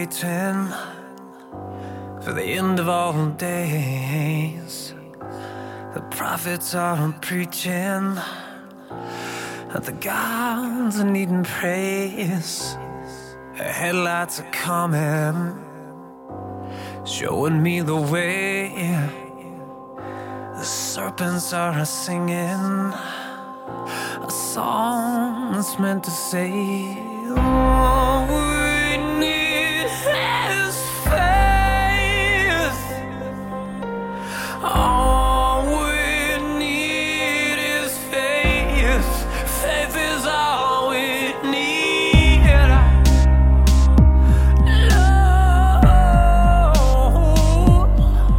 waiting for the end of all days. The prophets are preaching that the gods are needing praise. The headlights are coming, showing me the way. The serpents are singing a song that's meant to say, all we need is faith. All we need is faith. Faith is all we need. Lord.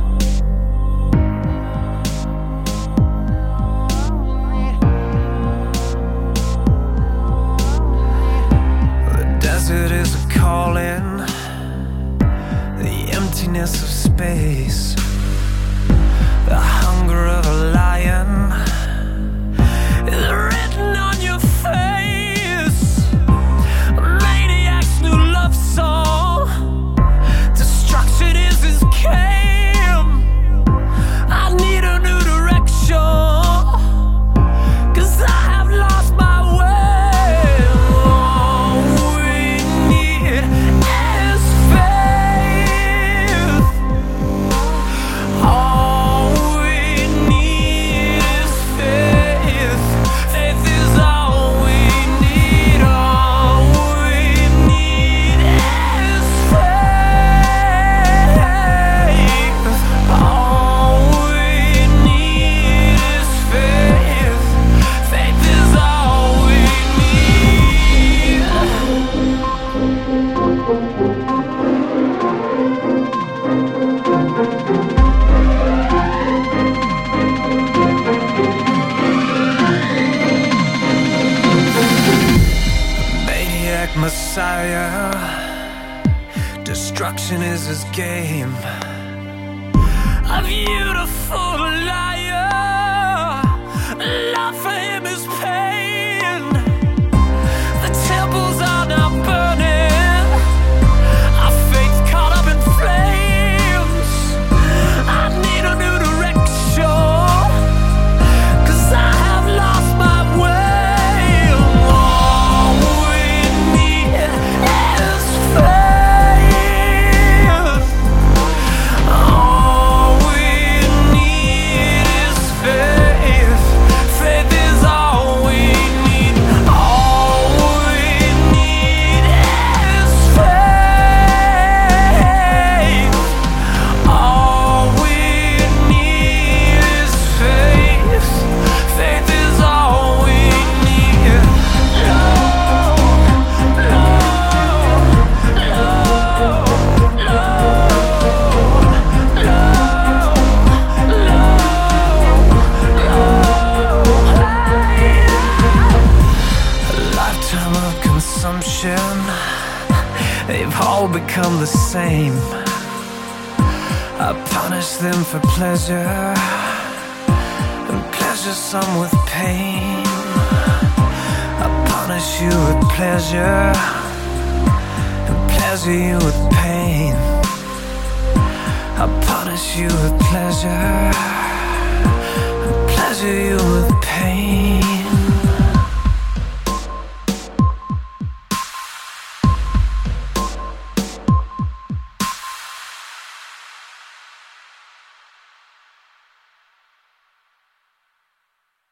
The desert is a calling, the emptiness of space, the hunger of a lion is written on your face. A maniac's new love song, destruction is his game. I need a new direction, 'cause I have lost my way. All we need is faith. All we need is faith. Faith is all we need. All we need is faith. All we need is faith. Faith is all we need. Maniac Messiah, destruction is his game. A beautiful liar, love for him is pain. The temples are now burning, our faith caught up in flames. I need a new direction, 'cause I have lost my way. All we need is faith. All we need is faith. Faith is all we need. All we need is faith. All we need is faith. Faith is all we need. A lifetime of consumption, they've all become the same. I punish them for pleasure, and pleasure some with pain. I punish you with pleasure, and pleasure you with pain. I punish you with pleasure, and pleasure you with pain.